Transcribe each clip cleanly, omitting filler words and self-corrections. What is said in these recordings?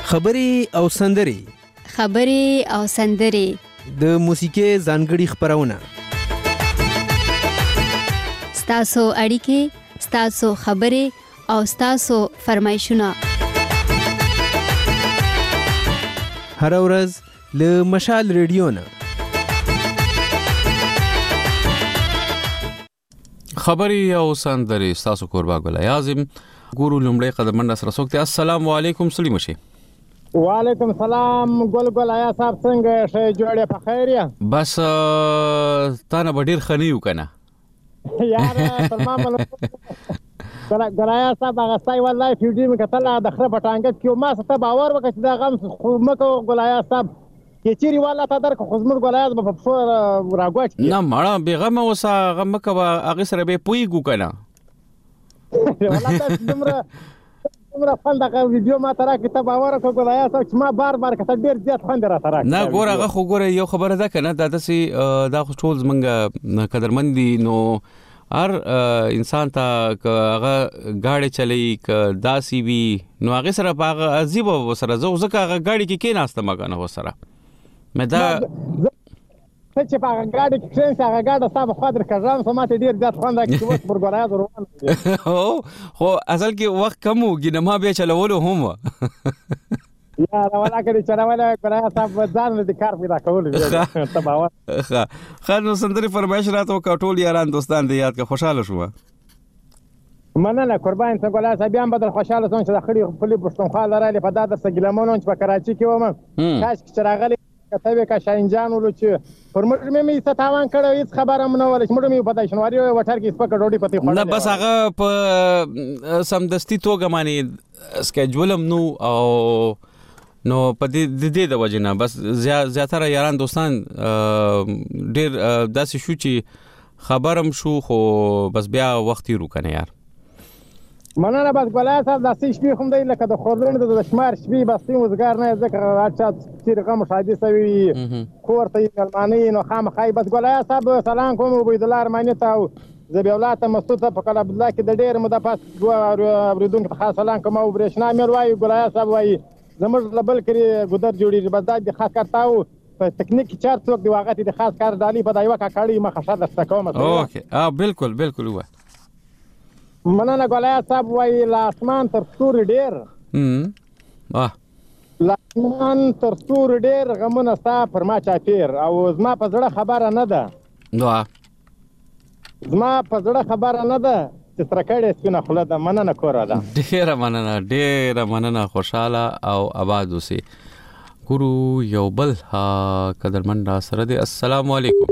خبرې او سندرې د موسیقۍ ځانګړي خپرونه ستاسو اړیکې، ستاسو خبرې او ستاسو فرمایشونه هر ورځ له مشال ریډیو نه خبري او سندري ستاسو قربا ګل اعظم ګورو لومړی قدم سره سوکته. السلام علیکم سلیم شي. وعلیکم السلام ګل آیا صاحب څنګه شه جوړه په خیر یا بس تا نه ډیر خنیو کنه یار تمام ګل آیا صاحب هغه ستای والله فیډی مې کتل د خره پټانګت کیو ما ست باور وکړ دا غم خو مکو ګل آیا صاحب چې چیرې والله تا در خزمر ګل آیا په فور راګوچ نه مړه بیغم وسا غم کوا هغه سره به پویګو کنه والله تاسو فند هغه ویډیو ما ترا کتاب باور کو ګلایا چې ما بار کته ډیر زیات فند را ترا نه ګوره هغه خو ګوره یو خبره ده کنه دا داسي دا خو ټول زمنګ قدرمندي نو هر انسان ته هغه گاډي چلی ک داسي وی نو هغه سره هغه عجیب وسره زکه هغه گاډي کې کیناسته مګنه وسره مې دا چې په هغه گاډي کې څنګه هغه گاډه صاحب خاطر کړم سماته ډیر زیات خوند کې وس برګرایا روان خو اصل کې وخت کم وګی نه ما به چلولو هم یا ولا کړي چرواله ګرایا صاحب ځان دې کار پیدا کول تباوه خانو سندري فرمایش راته کټول یاران دوستان دې یاد کا خوشاله شو مننه قربان څنګه ګلایا صاحب هم بدل خوشاله څنګه چې د خړي خپل پښتونخوا لرالې په داده سګلمونو چې په کراچي کې ومه کاش چې راغلي کتابه کا شاینجان ولو چې پر موږ مې ستاوان کړو هیڅ خبره مونږ ول چې موږ مې پدای شنواري وټر کې سپک ډوډۍ پتی خو نه بس هغه په سمدستي توګه معنی سکیجولم نو او نو په دې د وجنه بس زیاتره یاران دوستان ډیر داسې شو چې خبرم شو خو بس بیا وخت یې روکنه یار مننه بس ګلای صاحب د سې شپې هم دی لکه د خورلون د شمار شپې بس تیم وزګار نه ذکر راځه چې رقم شادي سوي کوړته یې ملمانې نو خامخای بس ګلای صاحب سلام کوم عبید الله ارمانی ته زبی اولاد مستوت په کله عبد الله کې د ډېر مده پاس دوه اوریدونکو خاص سلام کوم او برېښنا مې وایي ګلای صاحب وایي زموږ لبل کړي ګدر جوړي بس د خاص کارتاو په ټکنیک چارت څوک دی واغې د خاص کار دالي په دایو کا کړي ما خشاده استقامت اوکې بالکل و مننه ګلای صاحب وایي لاسمان تر ستوري ډېر لاسمان تر ستوري ډېر غمونه ستا پر ما چاپیر او زما په زړه خبره نه ده زما په زړه خبره نه ده چې ترکړې سپینه خوله ده مننه کوره ده ډېره مننه خوشاله او آباد اوسې ګورو یو بل قدرمن را سره دی. السلام علیکم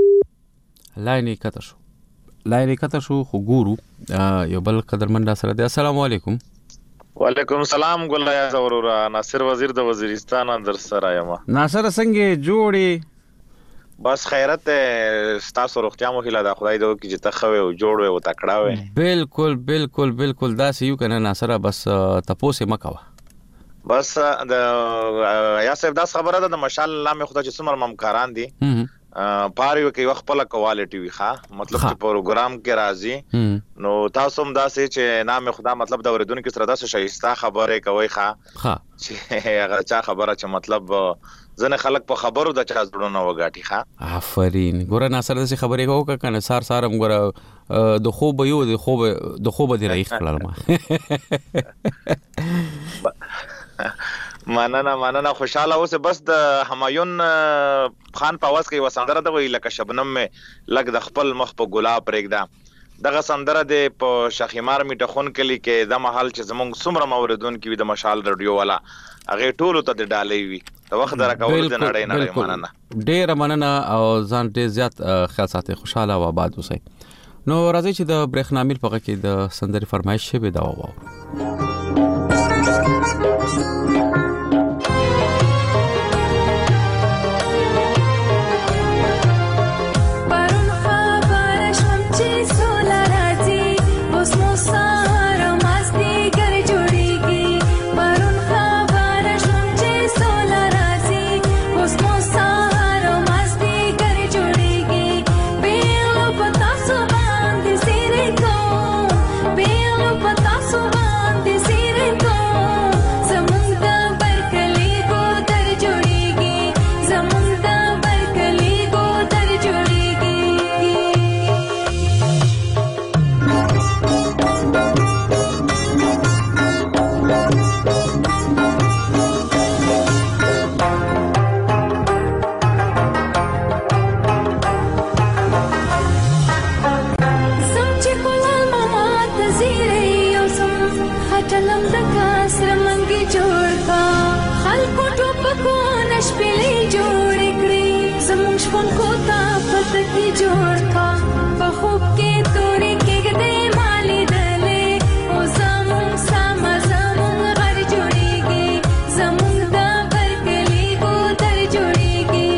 لاینې کته شو خو ګورو یو بل قدرمن را سره دی. السلام علیکم. وعلیکم السلام ګلیا زورورا ناصر وزیر د وزیرستان در سره یم. ناصر څنګه جوړي؟ بس خیرت ستاسو روغتیا مو هیله ده خدای دې وکړي چې ته ښه او جوړ او تکړه وې. بالکل دا سی یو کنه ناصر بس تاسو مکوا بس د یا صاحب دا خبره ده د مشال الله مې خدای چې څومره ممکاران دي پاریو کې وخت په کوالټي وي ښه مطلب چې پروګرام کې راځي نو تاسو هم دا سه چې نام خدا مطلب د اوریدونکو سره دا شایسته خبره کوي ښه چې هغه چا خبره چې مطلب ځنه خلک په خبرو د چا زړونه وګاټي ښه آفرین ګوره ناصر دې خبرې کوو کنه سارم ګوره د خوب یو د خوب دی راځي خلل ما مننه خوشاله اوسه بس د همایون خان په واس کې وسندره د وی لکه شبنم می لګ د خپل مخ په ګلاب پرېګدا دغه سندره د په شخیمار میټخون کلی کې د محل چې زمونږ سمره موردون کې د مشال رادیو والا هغه ټولو ته د ډالې وی د وخت درکول د نړۍ مننه ډېر مننه او ځان دې زیات خیال ساتي خوشاله او آباد اوسئ. نو راځي چې د برېښنامیل په کې د سندري فرمایش به دا وو. Pelo pataso van de sirenco, se munda چلم دکا سرمنګي جوړ کا خلکو ټوپکو نشپلې جوړ کړې زموږ شپون کو تا پتکی جوړ کا په خوب کې تورې کېږدې مالې دلې او زموږ سم زموږ غر جوړېږي زموږ د برکلي ګودر جوړېږي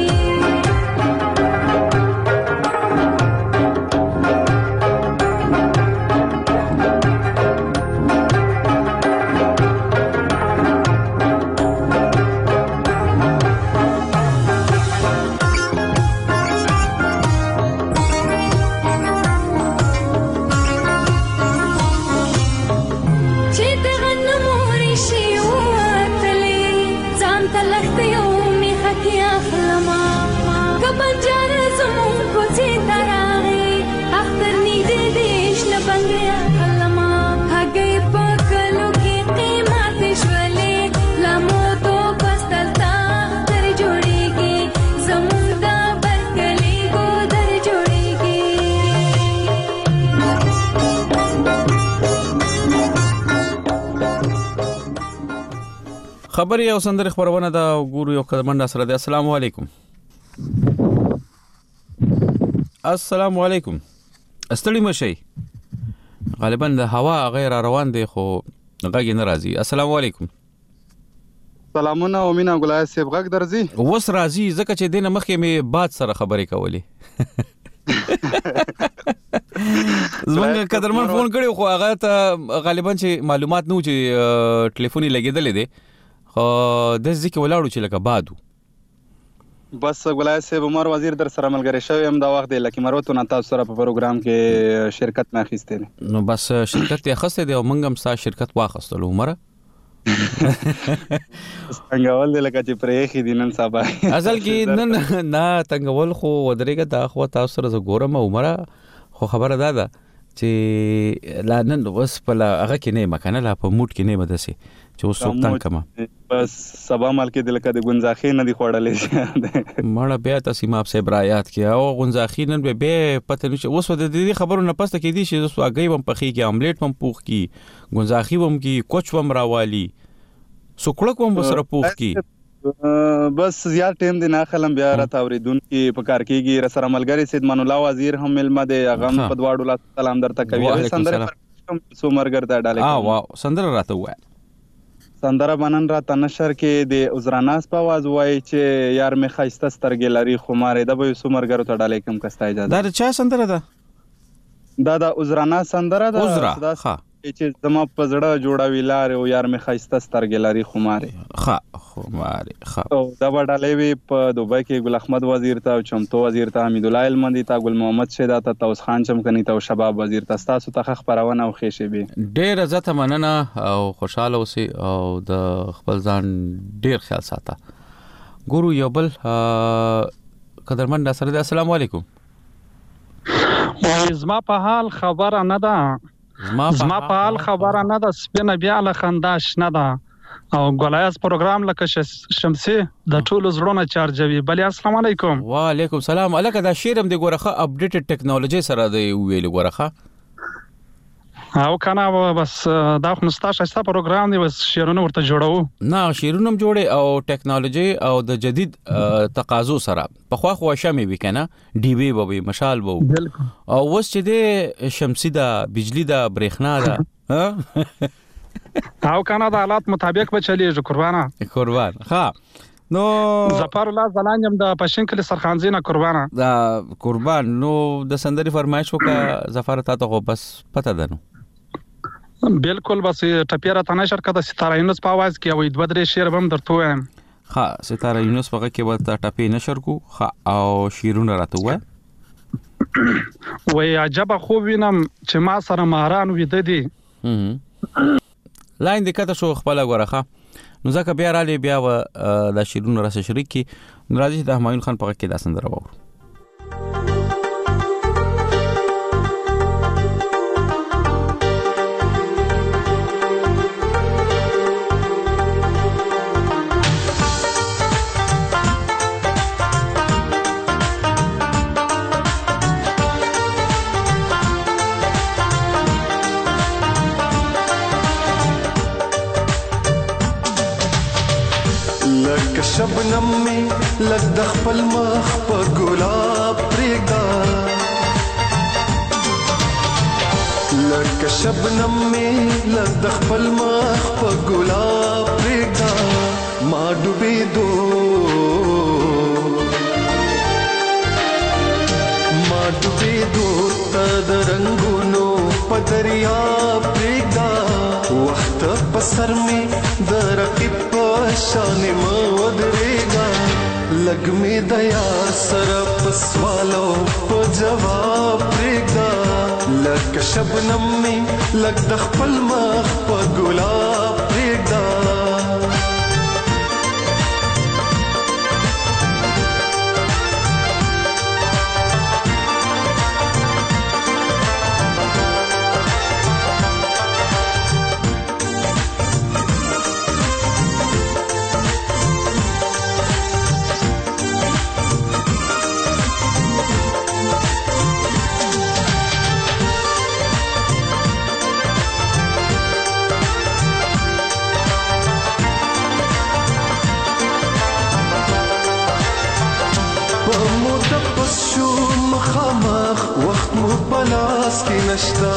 خبري او سندري خبرونه دا ګورو یو کډمنډ سره دی. السلام علیکم. السلام علیکم. استړی مشي غالبا د هوا غیر روان دی خو غږی ناراضي. السلام علیکم. سلامونه اومینا ګلای صاحب غږ درځي وس راضي زکه چې دینه مخکې می باد سره خبرې کولې زمونږ قدرمن فون کړي خو هغه ته غالبا چې معلومات نو چې ټلیفوني لګیدلې دي خو د ځکه ولاړو چې لکه بادو بس ګلای صاحب عمر وزیر در سره ملګری شوی هم دا وخت دی لکه مروته نه تاسو سره په پروګرام کې شرکت نه اخیسته نو بس شرکت یې اخیسته دی او موږ هم ستا شرکت واخیستلو عمر څنګهول دی لکه چې پرې خې دي نن سبا اصل کې نن نه څنګهول خو ودرېګه دا خو تاسو سره ګورم عمر خو خبره ده چې لا نن وس په هغه کې نه مکنه لا په موټ کې نه مدسي چې وس سوکتان کما بس سبا مال کې د لکه د غنځاخې نه دی خوړلې مړه بیا تاسو ما په برایات کې او غنځاخې نن به پته نشي اوس د دې خبرو نه پسته کې دي چې اوس هغه هم پخې کې املیټ هم پوخ کې غنځاخې هم کې کوچ هم راوالي سوکړک هم سره پوخ کې بس زیات ټیم دی نه خلم بیا را تاوریدون کې په کار کېږي رسره ملګری سید من الله وزیر هم ملما دی هغه په دواړو لا سلام درته کوي سندره سو مرګر دا ډاله واو سندره راته وای سندره بنن را تنشر کې د عذراناس په आवाज وای چې یار می خایسته سترګې لري خمارې د به سو مرګر ته ډاله کوم کستا اجازه دا چا سندره ده دا عذراناس سندره ده ها چې زما په زړه جوړاوي لار او یار می خایسته سترګې لري خمارې خمارې او دا وډالې وی په دوبۍ کې ګل احمد وزیر ته چمتو وزیر ته حمید الله المندي ته ګل محمد شیدا ته توس خان چمکني ته شباب وزیر ته تاسو ته خبرونه او خېشه به ډېر عزت مننه او خوشاله اوسئ او د خپل ځان ډېر خیال ساته ګورو یو بل قدرمن سره السلام علیکم وای زما په حال خبره نه ده زما په حال خبره نه ده سپینه بیا له خنداش نه ده او ګولایز پروګرام لکه شمسي د ټولو زړونو چارجوي بل السلام علیکم وعلیکم سلام الکه دا شیرم دی ګورخه اپډیټډ ټیکنالوژي سره دی ویل ګورخه او کنه بس دا خو مستاشسته پروګرام دی بس شیرونه ورته جوړو نه شیرونه جوړي او ټیکنالوژي او د جدید تقاضو سره په خوا خو شمه وکنه ډي وی بوي مشال وو او وس چې د شمسي دا بجلی دا برېښنا دا او کنه د حالات مطابق به چلیږي قربان ها نو ظفر الله زلانجم د پښین کلی سرخانزینه قربانه دا قربان نو د سندري فرمایش وکړه ظفر ته بس پته ده نو بالکل بس ټپیره تنه شرکت ستاره یونس په आवाज کې وې دوه درې شعر هم درته وایم ها ستاره یونس په کې وته ټپی نشر کو او شیرونه راته وای وې عجب خو وینم چې ما سره مهران وې د دې لاین د کته شو خپل غورخه نو ځکه بیا را لې بیا د شیرونه راسه شریک کی راځي د همایون خان په کې د سندره وو لکه شبنم می لږ د خپل مخ په ګلاب پرېږده لکه شبنم می لږ د خپل مخ په ګلاب پرېږده ما ډوبېدو ته د رنګونو په دریاب پرېږده وخت په سر مې د رقیب په شان مه ودرېږه لږ مې د یار سره په سوالو په جواب پرېږده لکه شبنم مې لږ د خپل مخ په ګلاب پرېږده مخامخ وخت مو پلاس کې نشتا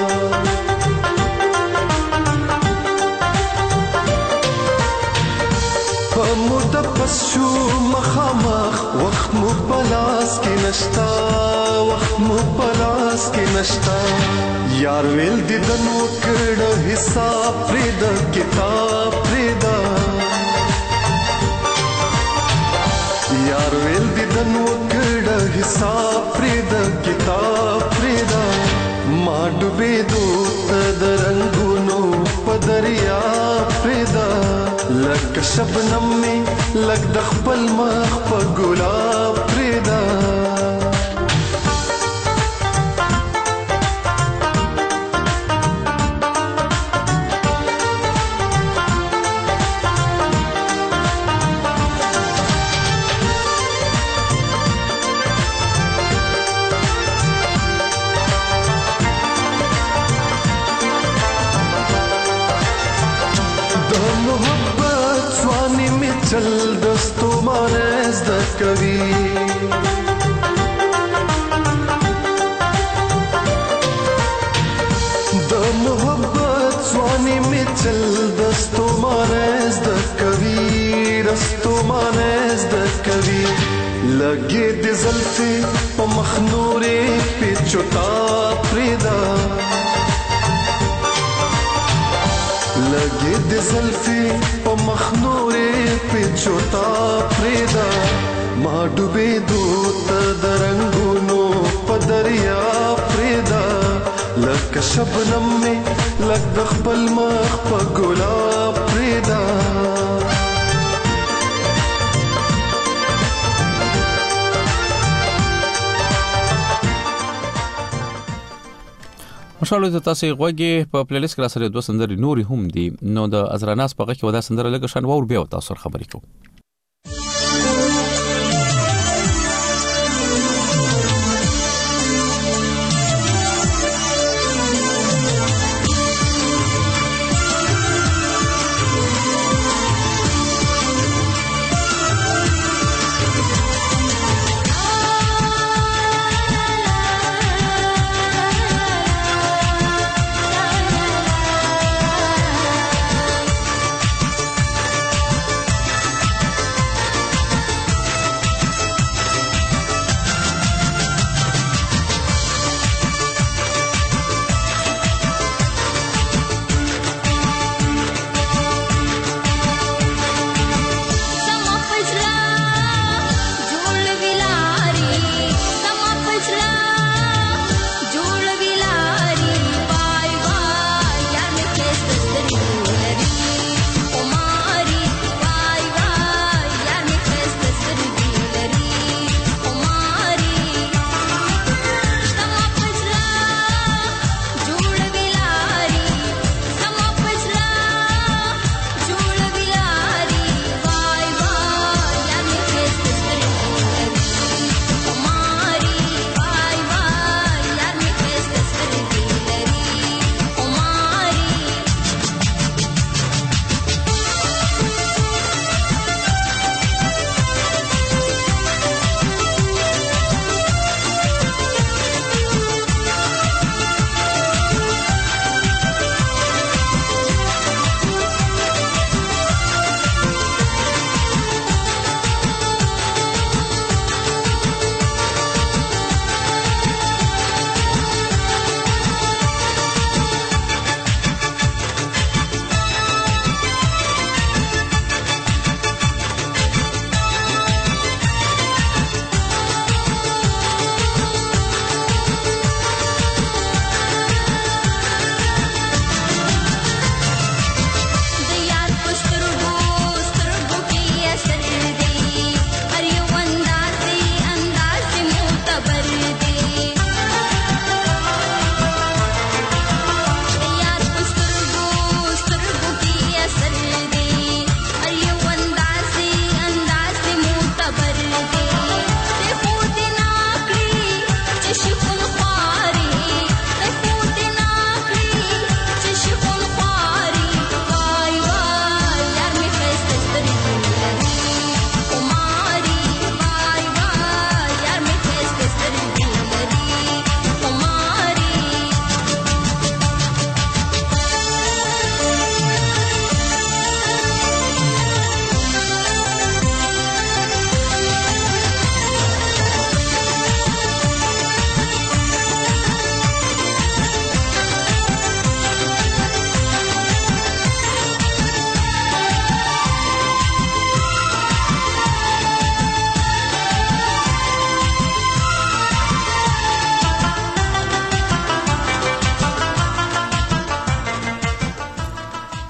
په موده پس شو مخامخ وخت مو پلاس کې نشتا وخت مو پلاس کې نشتا یار ویل دي د نو کړه حساب پرې د کتاب پرې دا یار ویل دي د نو حساب پرېدا کتاب پرېدا ما ډوبېدو ته د رنګونو په دریا پرېدا لکه شبنم مې لږ د خپل مخ په ګلاب پرېدا چل دستو مانز د کوي د محبت ځواني می چل دستو مانز د کوي دستو مانز د کوي لګي د زلفي په مخنورې په چوتا پرېدا لګي د زلفي په مخنورې په چوتا پرېدا ما ډوبېدو ته د رنګونو په دریا پرېدا لکه شبنم مې لږ د خپل مخ په ګلاب پرېدا مشالو ته تاسو غوږی په پلی لیست کې را سره دوه سندرې نورې هم دي نو د ازراناس په غږ کې ودا سندره لګه شان وور بیا تاسو خبرې کوو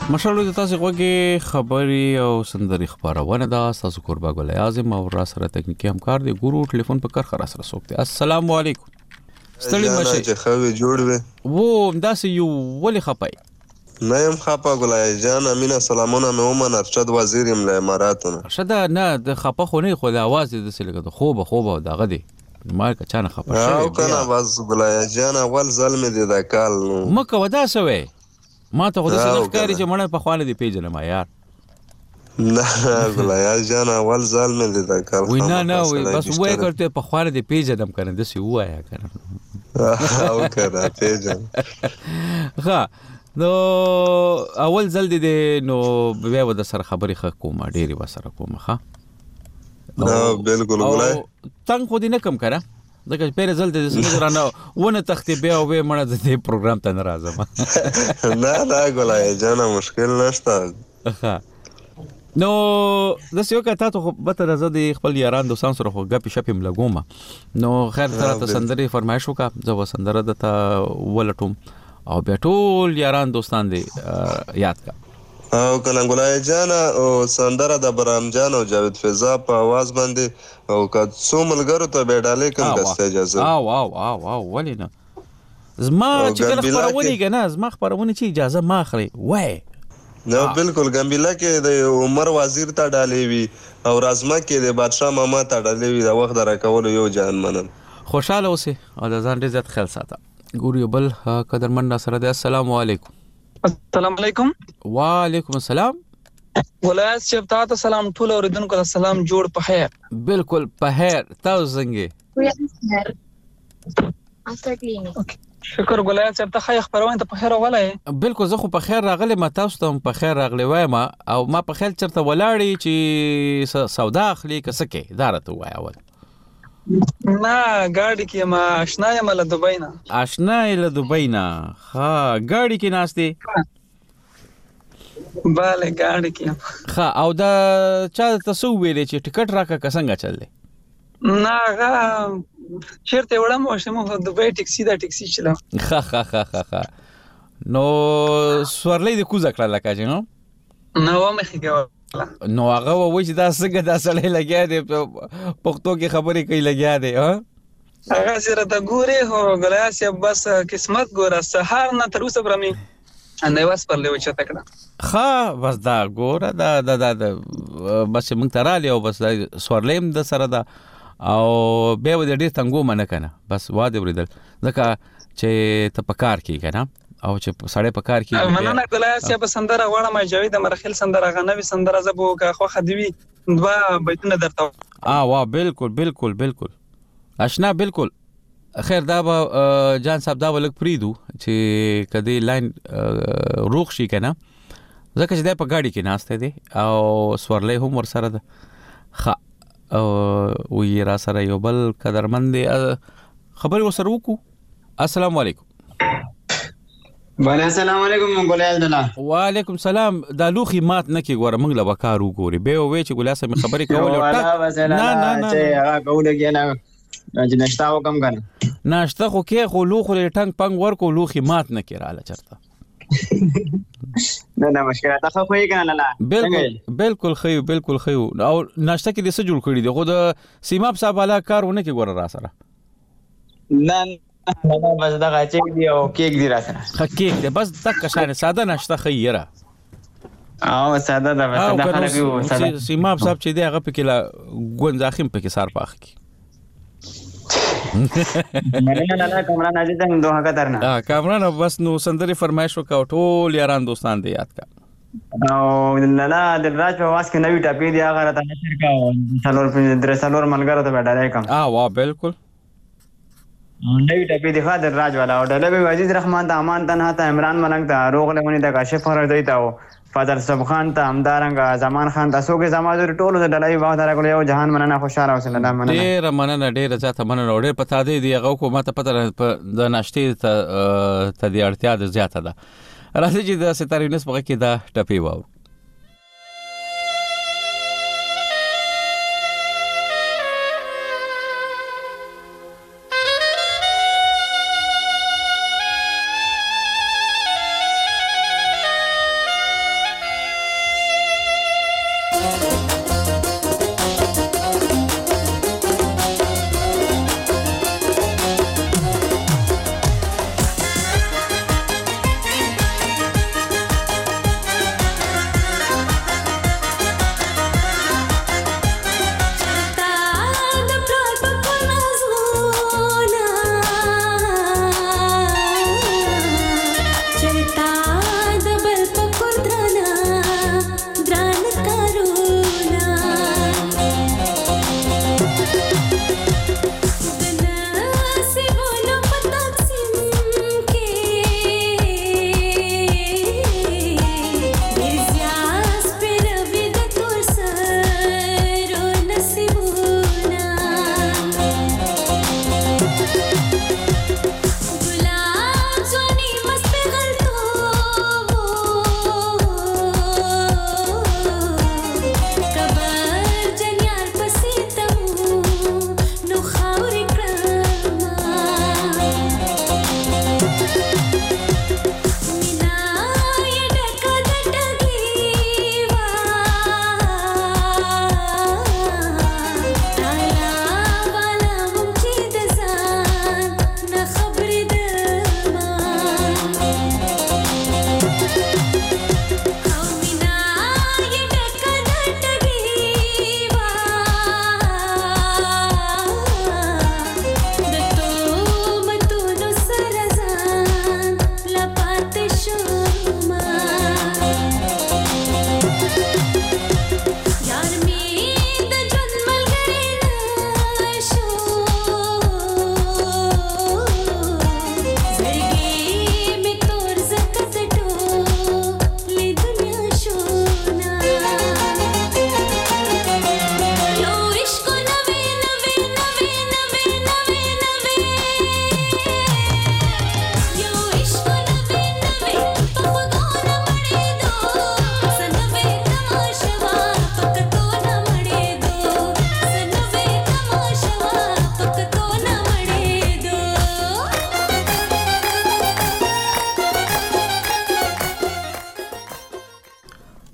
مشالو د تاسو غوږی خبري او سندري خبرونه دا تاسو قربا ګل اعظم او را سره تکنیکی همکار دی ګورو ټلیفون په کار خره سره سوکته. السلام علیکم. ستړي مشه چې خوي جوړ وي وو داسې یو ولې خپای نه يم خپا ګلای جان امینه سلامونه مې ومن ارشد وزیر يم له اماراتونه. ارشد نه د خپه خو نه خو د आवाज د سلګه د خوبه دغه دی ما که چانه خپه شوی او کنه بس ګلای جان اول ظلم دي د کال نو مکه ودا سوې ما ته خو د صدف کاری چې مړ په خوانه دی پیژنم یار. نه ګلای جان اول ظلم دي د کال وای نه وای بس وای کرته په خوانه دی پیژنم کنه د سی وایا کنه او کنه پیژن ها نو اول ځل دی نو بیا و د سره خبرې خ کومه ډېری و سره کومه ښه نه بالکل ګلای تنگ خو دې نه کم کړه دغه پیر ځل د سمجه رانه ونه تختې بیا و مړه د دې پروګرام ته ناراضه نه ګلای جان مشکل نشته ها نو د سیو کته ته به تر زده خپل یاران دوستان سره خو غپی شپم لګوم نو خیر تر ته سندري فرمایش وکا زو سندره دته ولټوم او بیا ټول یاران دوستان دی یاد کا او کنه ګلای جان او سندره د برام جان او جاوید فضا په आवाज باندې او که څو ملګرو ته به ډالې کوم کسته اجازه او ولینا زما چې کله خبرونه کنه زما خبرونه چې اجازه ما اخلي وای نو بالکل ګمبیلا کې د عمر وزیر ته ډالې وی او رازما کې د بادشاہ ماما ته ډالې وی د وخت راکول یو جان منم خوشاله اوسه او د ځان عزت خیال ساته ګوري بل قدرمن سره د السلام علیکم. السلام علیکم. وعلیکم السلام. ولایت شپ ته سلام ټول اوریدونکو ته سلام جوړ په خیر. بالکل په خیر تاسو څنګه اته کلینیک شکر ولایت شپ ته خیر خبرونه ته په خیر ولای. بالکل زه خو په خیر راغلی ما تاسو ته په خیر راغلی وایم او ما په خیر چرته ولاړی چې سودا اخلي کسکه دارته وای اول نه ګاډي کې ما آشنا یم له دوبۍ نه. آشنا له دوبۍ نه ها ګاډي کې ناشته bale ګاډي کې ها او دا چا تاسو ویلې چې ټیکټ راکا څنګه چللې نه چیرته وړم او شمو دوبۍ ټیکسي دا ټیکسي چلا ها نو سورلې د کوزه کړه لکه چې نو مخکې نو هغه وای چې دا څنګه دا سړی لګیا دی پښتو کې خبرې کوي لګیا دی ها هغه سره د ګوري هو ګلاس بس قسمت ګوره سهار نه تر اوسه برمي اندای واس پر له وچته کړه ها بس دا ګوره دا بس موږ ترالی او بس سورلیم د سره دا او به و دې څنګه منه کنه بس واده وریدل ځکه چې ته پکار کی کنه او چې سړی په کار کې مننه ګلایس یا په سندره غواړم جاوید مرخیل سندره غنوي سندره زبو کا خو خدوی دوا بیتونه درته واه بالکل آشنا بالکل خیر دا به جان صاحب دا ولک پریدو چې کدی لاین روغ شي کنه ځکه چې دا په گاډي کې ناشته دي او سورلې هم ور سره ده خ او وی را سره یو بل قدرمن دی خبر وسره وکړو. السلام علیکم. بله السلام علیکم ګولیا الله. وعلیکم السلام. دا لوخي مات نه کی ګوره موږ له وکارو ګوري به وې چې ګولیا سم خبرې کول او نه چې هغه کولګی نه چې نشتا وکم کنه ناشته خو کې خو لوخ له ټنګ پنګ ورکو لوخي مات نه کیراله چرته نه مشکل تا خو یې کنه لاله بالکل خو او ناشته کې د څه جوړ کړی دی خو د سیماب صاحب والا کارونه کې ګوره را سره نه بس دا غاچک دی او کیک دی را سره کیک دی بس تک شانه ساده ناشته خیره او ساده دا بس دا خلک یو ساده سیماب صاحب چې دی هغه پکې لا ګونځاخیم پکې سار پاخ کی نه کامران عزیز هم دوه کترنا کامران بس نو سندري فرمایش وکاو ټول یاران دوستان دی یاد کا او لالا د راج په واس کې نوې ټاپې دی هغه راته نشر کا څلور ملګرو ته ډالای کم واه بالکل نوې ټاپې دی خاطر راج والا او ډلې عزیز رحمان ته امان تنها ته عمران ملنګ ته روغ له ونی ته کاشف فر دی ته فادر سب خان ته همدارنګ زمان خان تاسو کې زمازور ټولو د ډلې واغ درکول یو جهان مننه خوشاله اوسه الله مننه ډېر مننه ډېر ذات مننه ډېر پتا دی هغه کو ماته پته د ناشته ته د اړتیا د زیاته ده راځي چې د ستاره یونس په کې دا ټپی واو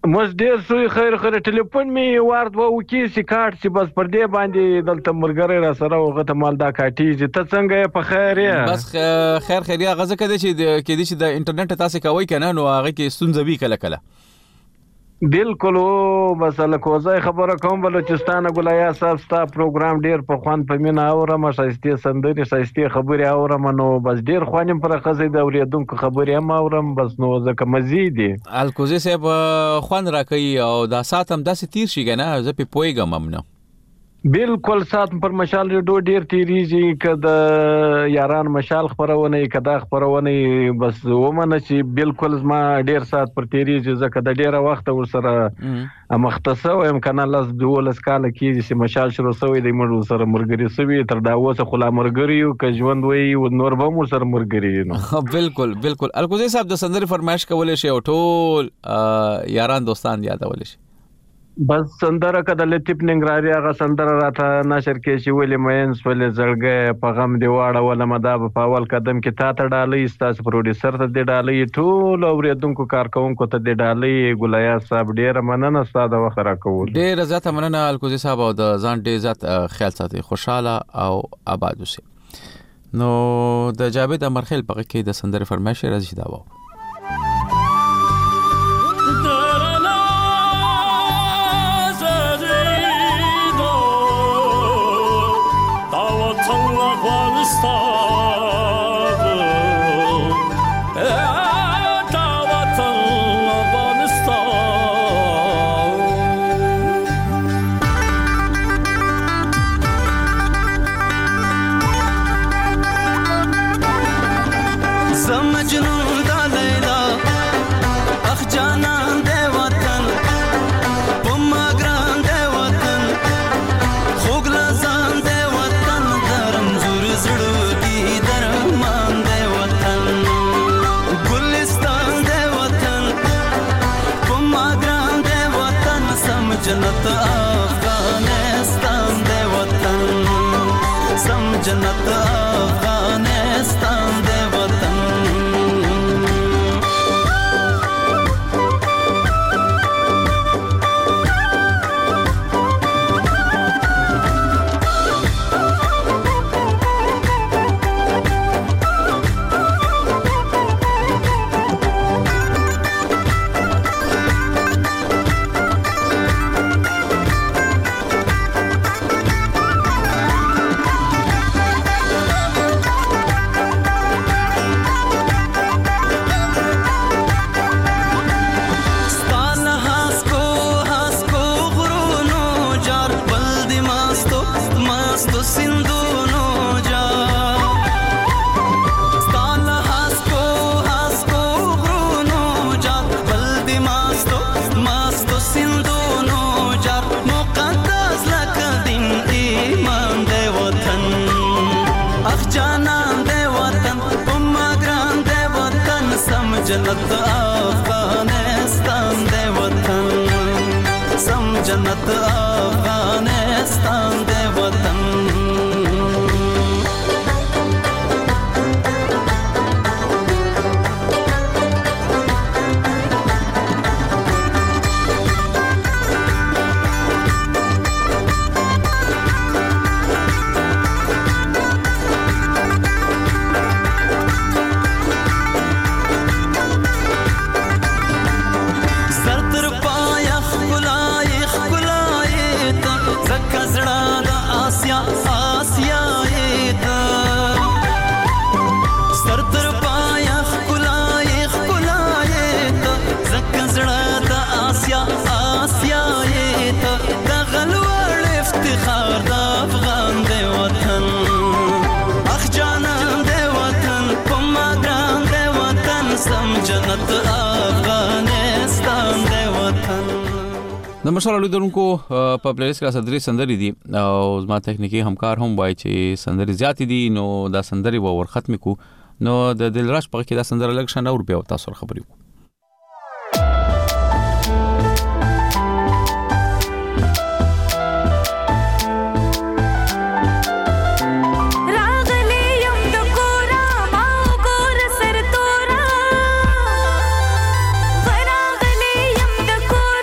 مس ډیر سوی خیر ټلیفون می وارد و کی سی کارت سی بس پر دې باندې دلته مرګره را سره وغه مال دا کاټیږي ته څنګه په خیر یې بس خیر یا غزه کده چې کې دي چې د انټرنیټ تاسو کوي کنه نو هغه کې ستونزې وی کله بالکل بس لکوزای خبره کوم بلوچستان ګلایا صاحب ستا پروګرام ډیر په خوان په مینا اورم شایسته سندري شایسته خبري اورم نو بس ډیر خوانم پر خزې د اوریدونکو خبري هم اورم بس نو زکه مزید الکوزي صاحب خوان راکې او دا ساتم داسې تیر شي کنه زه په پويګم امنه بالکل سات پر مشال ریډو ډیر تیریږي کده یاران مشال خبرونه کده خبرونه بس ومنه چې بالکل ما ډیر سات پر تیریږي زکه د ډیره وخت ورسره مختصه او امکان الله دولس کال کې چې مشال شروع شوی د مړو سره مرګري سوي تر دا اوسه خلا مرګري او ژوند وي او نور به مو سره مرګري نو بالکل الکوزي صاحب د سندري فرمایش کولای شي او ټول یاران دوستان یادول شي بس سندره کده لطیف ننګراری هغه سندره راته نشر کې چې ولې مینس ولې زړګې په غم دی واړه ولا مدا په اول قدم کې تا ته ډالۍ ستاسو پروډوسر ته دی ډالۍ ټول اوریدونکو کارکونکو ته دی ډالۍ ګلایا صاحب ډیر مننه ستاسو وخت راکول ډیر زیاته مننه الکوزي صاحب او د ځان ډیر زیات خیال ساتي خوشاله او آباد اوسئ نو د جاوید امرخیل په کې د سندره فرمایش راځي دا و जन्नत अफगानिस्तान दे वतन सम जन्नत अफगानिस्तान दे वतन जन्नत अफगानिस्तान दे वतन सम जन्नत अफगानिस्तान दे वतन نمشال لیدونکو په پلیلیست کې صدري سندري دي او زما تکنیکی همکار هم وایي چې سندري زیات دي نو دا سندري ور ختم کو نو د دلراش په کې دا سندره لګ شنه اور بیا تاسو خبرې کو Cool.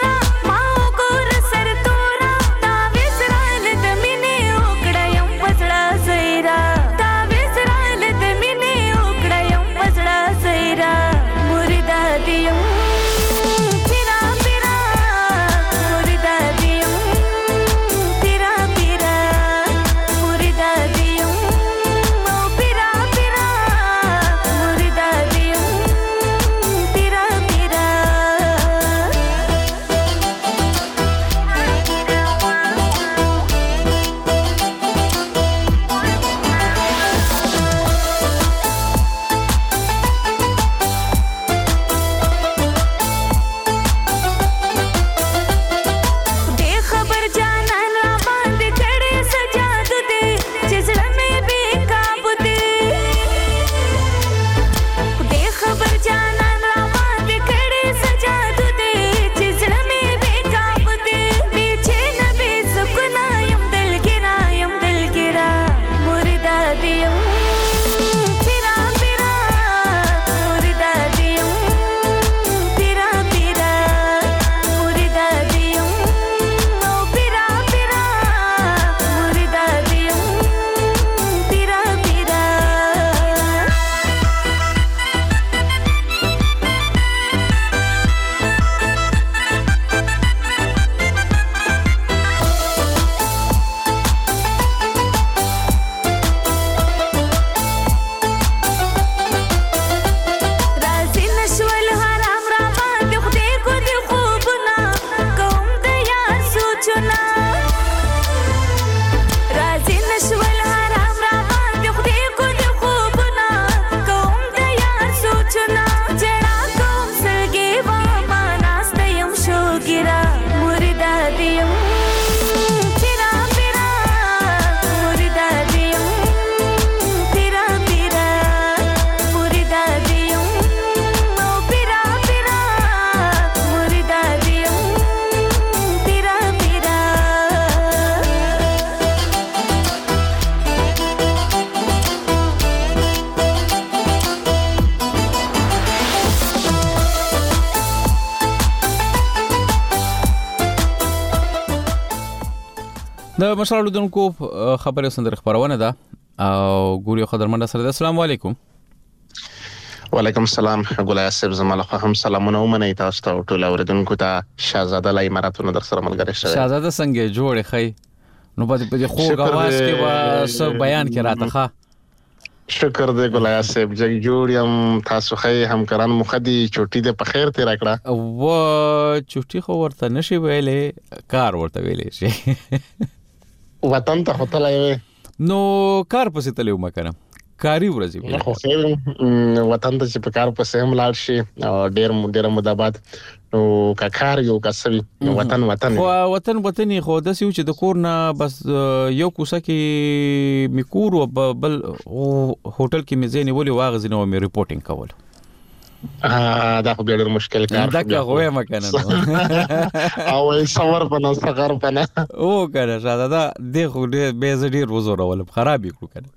د مشال دونکو خبره سندره خبرونه ده او ګوري خدرمنده سره. السلام علیکم. وعلیکم السلام. ګولای صاحب زماله هم سلامونه ومنئ تاسو ته ټول اوریدونکو ته. شاهزاده لای مراتونه در سره ملګری شوی. شاهزاده څنګه جوړ خی نو په خو غواز کې وا سب بیان کې راته ښه. شکر دې ګولای صاحب چې جوړ یم تاسو خی همکاران مخدي چوټي دې په خیر تیر کړه. و چوټي خو ورته نشي ویلې کار ورته ویلې شي وطن ته هوتلای نو کار پسې تلو مکنه کاری ورځي ویل خو خیر وطن ته چې په کار پسې هم لاړ شي او ډېر مدابات نو کار یو کسوي وطن وطن خو د سيو چې د کور نه بس یو کوسه کې میکور او بل هوټل کې مزه نیولې واغزنه او می ریپورتینګ کول. دا خو ډېر مشکل کار دا که غوې مکنه او صبر پنه صغر پنه او کنه شاده دا د خو ډېر ډېر وزور ول خراب کړو کنه.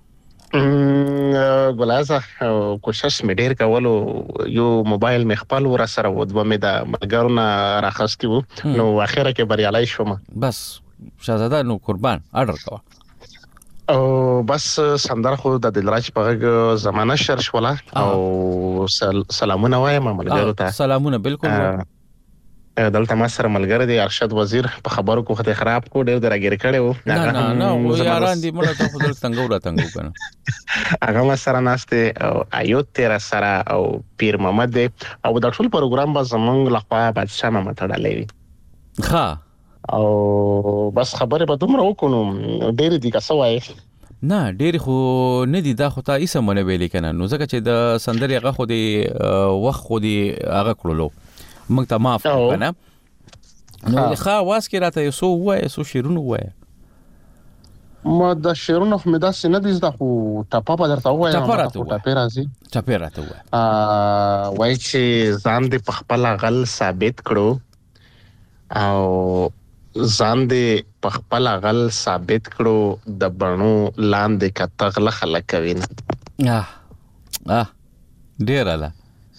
ګلازه کوشش مې ډېر کولو یو موبایل مې خپل ور سره و دوه مې د ملګرو نه راخستی وو نو اخره کې بریالای شوم. بس شاهزاده نو قربان آرډر کوا او بس سندر خو د دلراج په زمانہ شرش ولا او سلامونه وایم ملګرو ته. سلامونه بالکل. دلته ما سره ملګری دی ارشد وزیر په خبرو کو خته خراب کو ډېر درګیر کړي وو. نه و یاران دی مړه ته خپل څنګه کنه هغه ما سره ناشته او ایوت تیر سره او پیر محمد دی او د ټول پروګرام به زمونږ لخوا بادشاہ محمد تړلې ها او بس خبره به دومره وکونو ډېر دي که سوای نه ډېر خو نه دي دا خو تا ایسه مونږ ویلې کنه نو ځکه چې د سندري هغه خو دی وخت خو دی هغه کړلو موږ ته معاف کنه نو ښه واس کې راته یو وای سو شیرونو وای ما د شیرونو خو مې داسې نه دي زده خو ټپه به درته ووایم ټپې راته وای وایي چې ځان دې په خپل غل ثابت کړو او ځان دې په خپل غل ثابت کړو د بڼو لاندې کتغله خلک کوي نه ډیر اله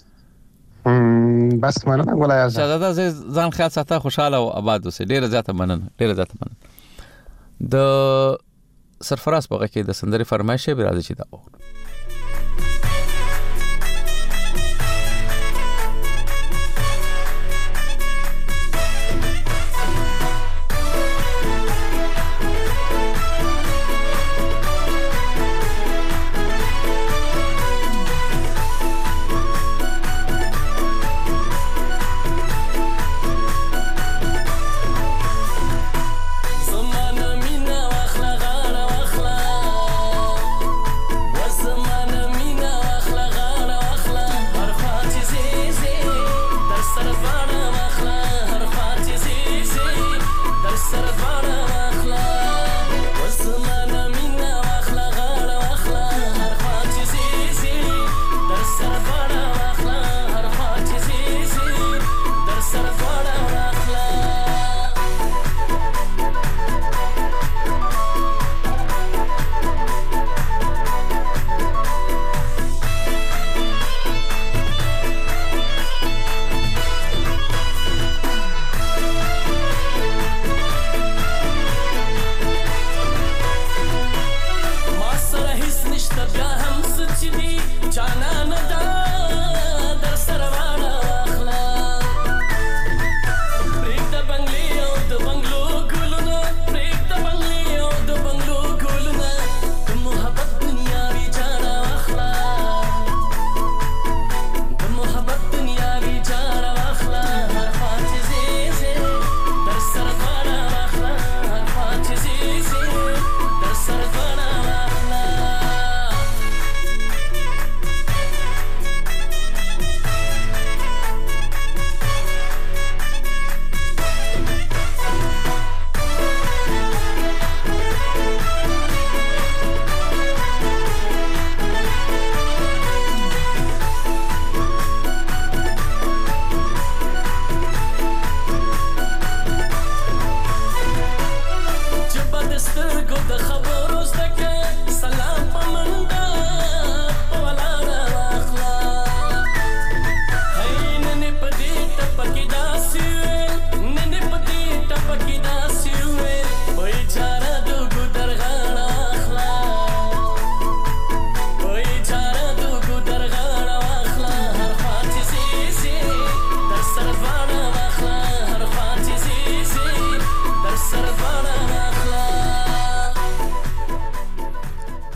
بس مننه ګولای شاهزاده ځان خیال ساته خوشاله او آباد اوسه. ډیره زیاته مننه. د سرفراز په کې د سندري فرمایشه به راځي چې دا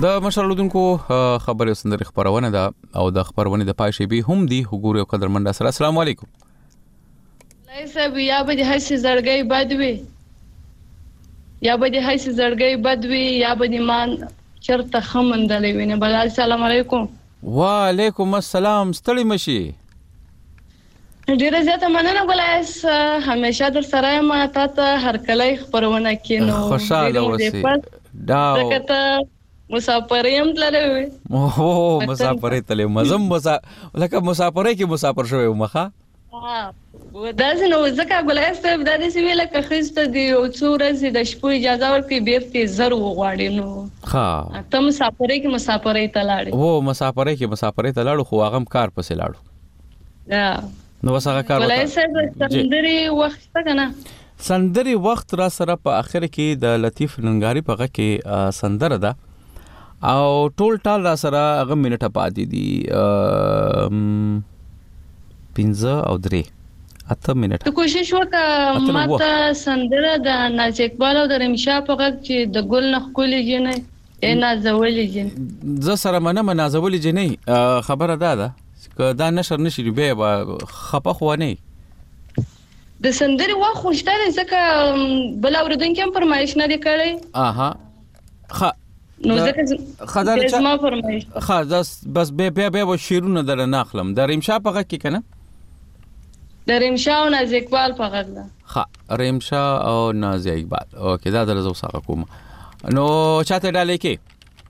د مشرلودونکو خبرې سندري خبرونه ده او د خبرونه د پای شی به هم دی وګورو قدر منډه سره. السلام علیکم. لایسه بیا به هیڅ زړګي بدوي یا به هیڅ زړګي بدوي یا به مان چرته خمندلې وینه. بل السلام علیکم. وعلیکم السلام. ستړي مشي. ډیره زیاته مننه ګلایس، همیشه در سره ما ته هر کله خبرونه کینو. خوشاله اوسئ. دا کته مسافریم تللې. اوه مسافرې تللې مزم لکه مسافرې کې مسافر شوی مخه. وداسې نو ځکه ګلایس ته د دې سوي لکه خسته دی او څو ورځې د شپې اجازه ورکړي بیرته زر وغواړي نو ها ته مسافرې تلاړې. او مسافرې تلاړو خو هغه کار پسې لاړو. نو وسغه کار ولایس سندري وخت کنه سندري وخت را سره په اخر کې د لطیف ننګاری په غږ کې سندره ده او ټول ټال را سره هغه منټه پاتې دي 15 او 3 8 منټه. ته کوشش وکړه ماته سندره د ناز اقبال او د رمشا په غږ چې د ګل نخ کولې جنې نازولې جن ز سره منه نازولې جنې خبره ده که دا نشر نشي به خپه خو نه د سندري وا خوشتره ځکه بل اوردونکو فرمایش نه کړي. اها نو ځکه خدای زما فرمایش بس به شیرونه در نه اخلم د رمشا په غږ کې کنه د رمشا او ناز اقبال په غږ ده. رمشا او ناز اقبال اوکې دا درځو سره کوم نو چاته ډالې کې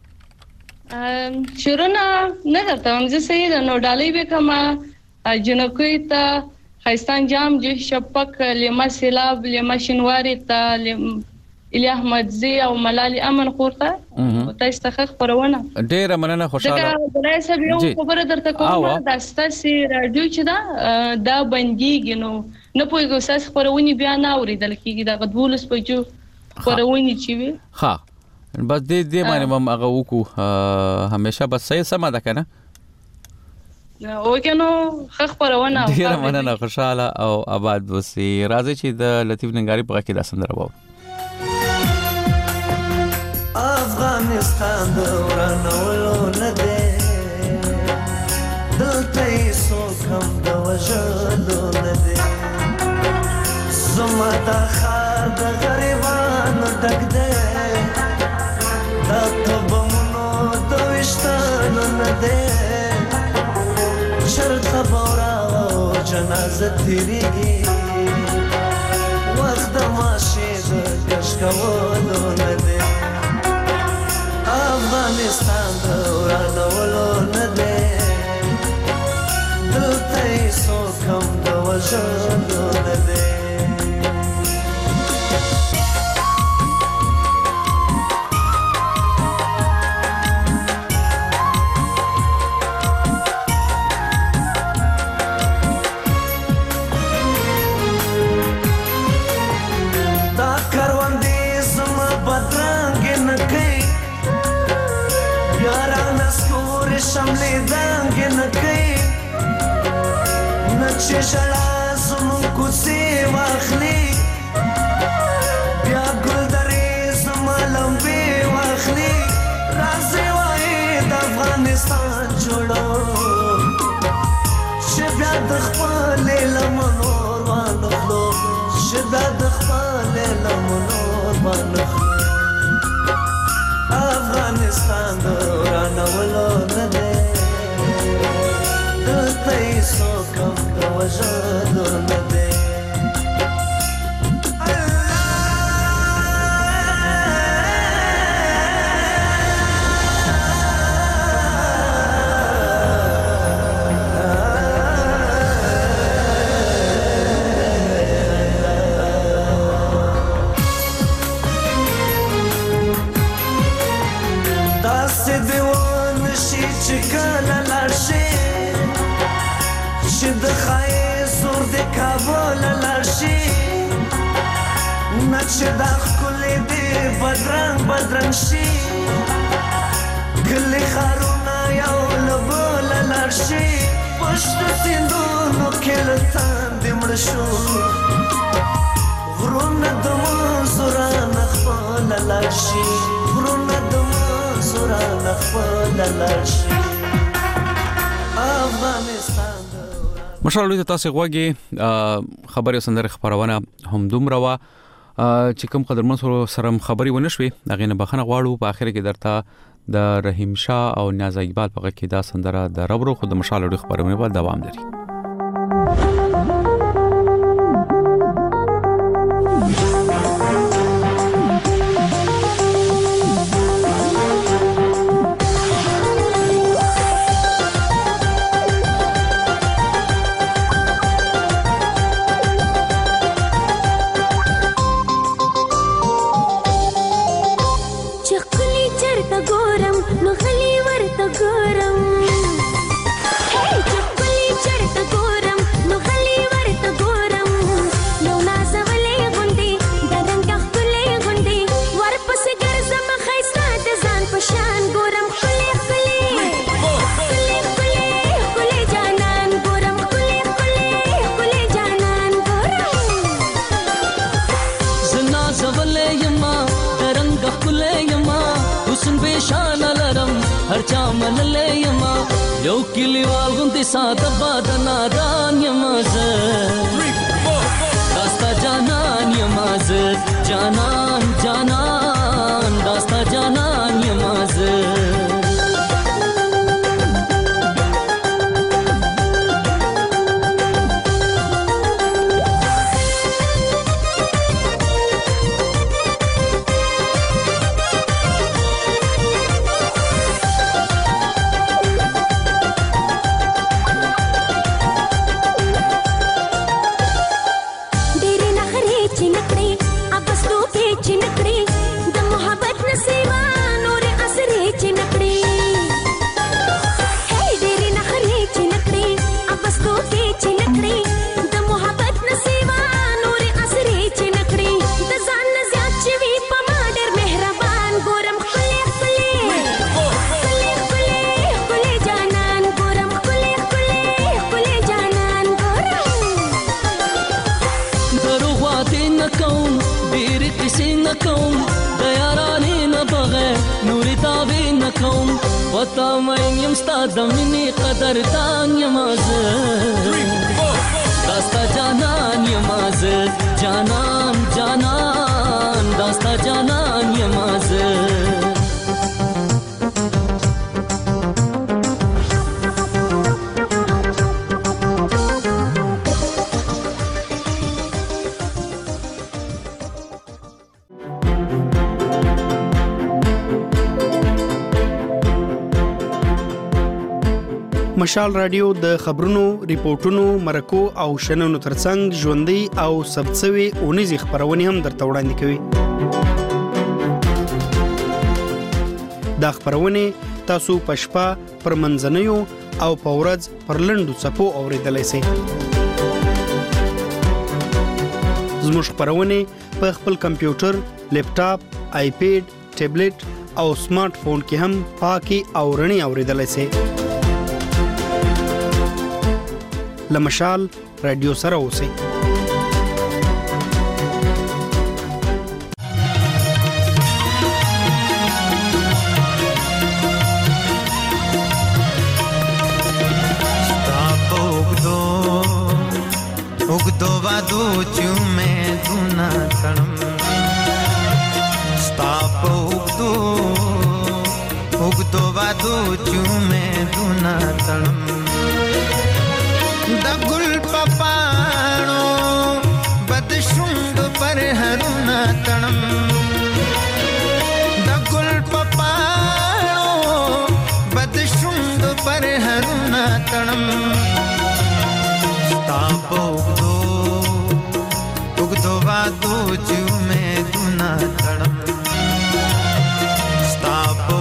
شروع نه درته هم زه سید نو ډالۍ به کما جنکوي ته خیستان جام جو شپک لما سیلاب لما شنواری ته الی احمد زی او ملال امن خورته تاسو ته خبرونه ډیره مننه خوشاله. دا ولای سب یو خبره درته کوم دا ستاسو رادیو چې دا بنديږي نو نه پوهیږم تاسو خبرونه بیا نه اوریدل کیږي دا غدولس پېجو خبرونه چی وي. ها بس دې باندې هم هغه وکړو همیشه بس صحیح سم ده کنه. او کنو خبرونه ډیره مننه خوشاله او آباد وسی. راځي چې د لطیف ننګاری په کې دا سندره وو. افغانستان دورانولو نده دلته ایسو کم د وژلو نده زما دا خار د غریبانو ډک ده دا تبمونو د ویشتانو نده چرته بورا او جنازه تیریږي وخت د ماشي د کش کولو نده افغانستان دورانولو نده دلته ایسو کم د وژلو نده. شملې دانګې نه کوي نه چې ژړا زموږ کوڅې واخلي بیا ګلدرې زما لمبې واخلي راځئ وایي د افغانستان جوړو چې بیا د خپلې لمنو وانخلو چې بیا د خپلې لمنو وانخلو. افغانستان دورانولو نده دلته ایسو کم د وژلو نده. د خای زور د کابل لارشي نقش د خلې دی بدرنګ شي کله خارونه یو لبل لارشي پښت سیندونو کې لتان د مړ شو ورونه د منصوران خپل لارشي ورونه د منصور وران خپل لړشي افغانستان مشالو ته تاسو غوږی خبري سندره خبرونه هم دومره وا چې کوم قدرمن سره خبري ونشوي هغه نه بخنه غواړو په اخر کې درته د رحیم شاه او نیاز اقبال په کې دا سندره د ربرو خو د مشالو خبرونه په دوام لري ساده بادنا دان یماز داستا جانان یماز جانان جانان داستا جانان یماز وتا مې يم ستاد مني قدر دان یماز داستا جانان یماز جانان جانان داستا جانان یماز مشال رادیو د خبرونو، ریپورتونو، مرکو او شننو ترڅنګ ژوندۍ او ثبتسوي اونیزې خبرونه هم درته وړاندې کوي. دا خبرونه تاسو په شپه پر منځنیو او په ورځ پر لنډو څپو اوریدلای شئ. زموږ خبرونه په خپل کمپیوټر، لیپټاپ، آیپیډ، ټابلیټ او سمارټ فون کې هم پاکي او رڼي اوریدلای شئ. لمشال رادیو سره اوسئ. उगदो वादो चुमे दुना तणम स्ताप उगदो वादो चुमे दुना तणम दगुल पपाणो बदशुंग पर हरुना तणम दगुल पपाणो बदशुंग पर हरुना तणम तापो उगदो वादो चुमे दुना तणम तापो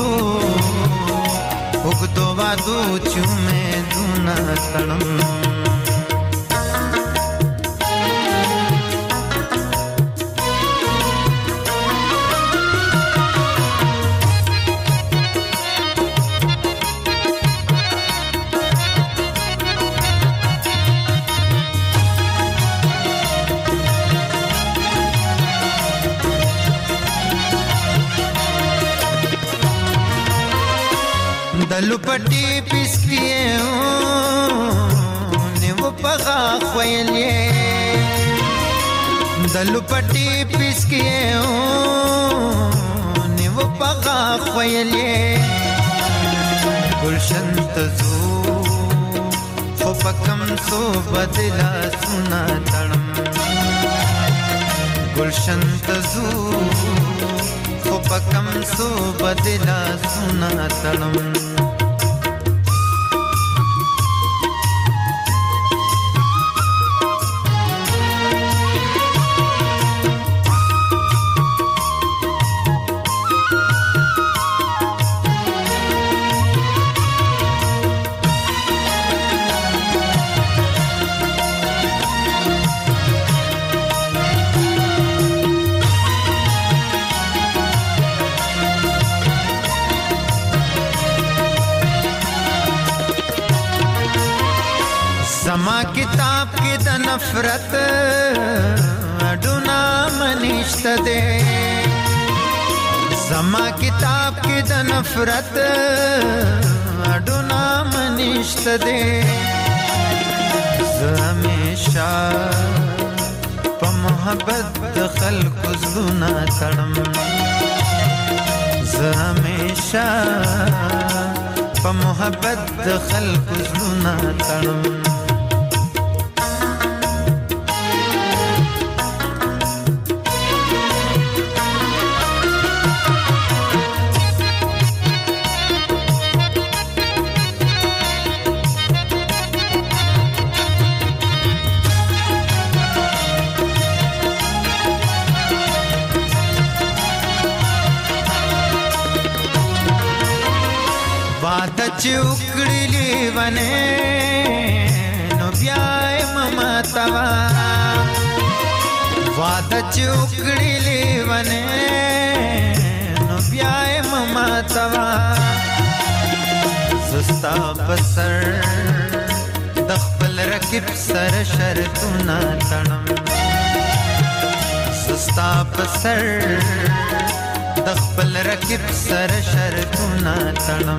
उगदो वादो चुमे दुना तणम دلو پټي پسکیه نیو پغا خویلې دلو پټي پسکیه نیو پغا خویلې گلشن تزو خو پکم سو بدلا سنا تړم گلشن تزو خو پکم سو بدلا سنا تړم زما کتاب کې د نفرت اډونا منشت دے زما کتاب کې د نفرت اډونا منشت دے زه همیشه په محبت د خلکو زړونه تړم زه همیشه په محبت د خلکو زړونه تړم چوکړلی ونه نو بیا مما توا واده چوکړلی ونه نو بیا مما توا زستا بسر د خپل رکب سر شرطونه تړم زستا بسر د خپل رکب سر شرطونه تړم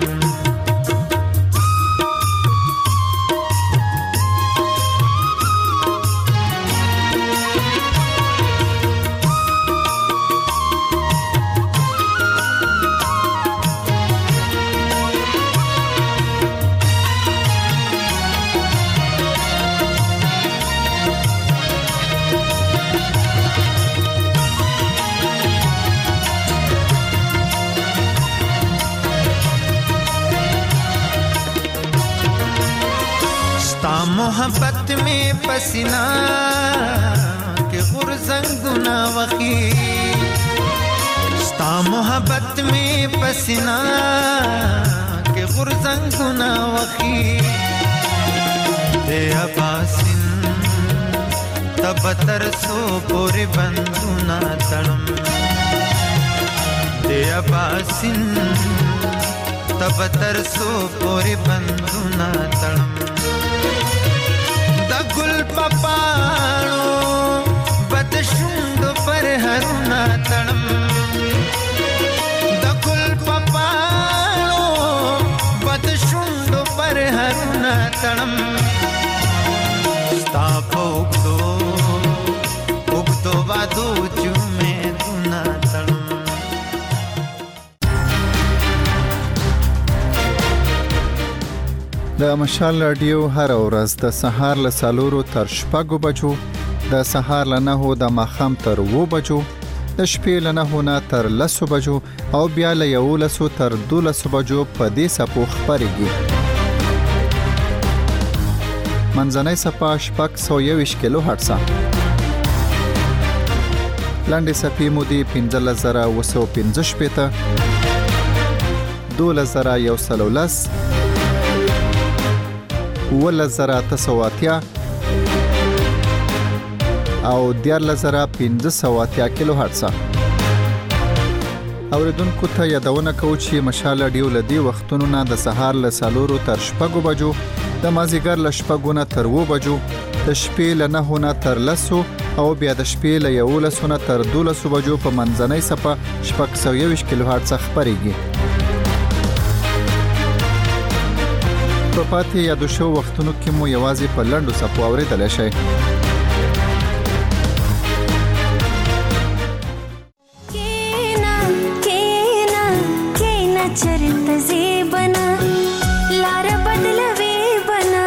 मोहब्बत में पसीना के गुरजंगुना वखी स्ता मोहब्बत में पसीना के गुरजंगुना वखी दे अबासिन तबतर सो पूरे बंदुना तड़म दे अबासिन तबतर सो पूरे बंदुना तड़म गुल पपाणो बदशुंड पर हरुना तड़म द गुल पपाणो बदशुंड पर हरुना तड़म स्ताप उगदो वादो जुमे दुना तड़म د مشال رادیو هر ورځ د سهار له 4 تر 6 بجو د سهار له 9 د ماخام تر 2 بجو د شپې له 9 تر 10 بجو او بیا له 11 تر 12 بجو په دې سپو خبرېږي منځنۍ سپا 621 کیلو هرتز لاندې سپې مودې 15115 2113 ولزراتسواتیا او 14500 کیلو هرتز اوریدونکو ته یادونه کوم چې مشال رادیو لدی وختونو نه د سهار له 4 تر 6 بجو د مازیګر له 6 تر 2 بجو د شپې له 9 تر 10 او بیا د شپې له 11 تر 12 بجو په منځنۍ سپه 621 کیلو هرتز خبرېږي په پاتې یادو شو وختونو کې مو یوازې په لنډو څپو اورېدلی شئ. चरत जे बना लार बदलवे बना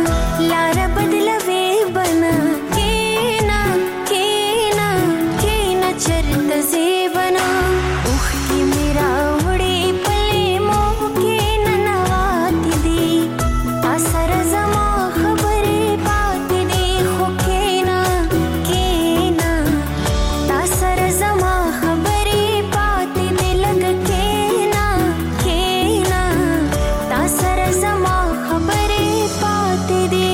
केना चरत जे बना उख की मेरा उड़े पले मोह के ननवाती दी असर जमा खबरे पाती दी हो केना तासर जमा खबरे पाती दी लग तासर जमा खबरे पाते दे.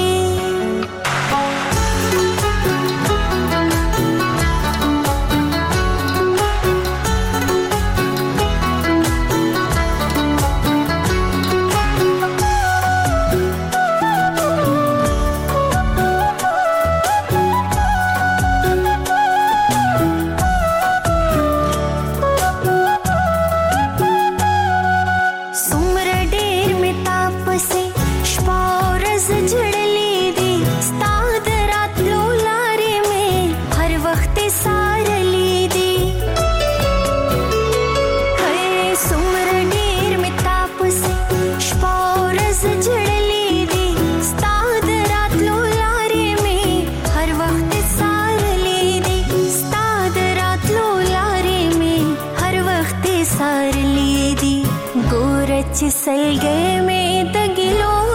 सलगे में दगिलो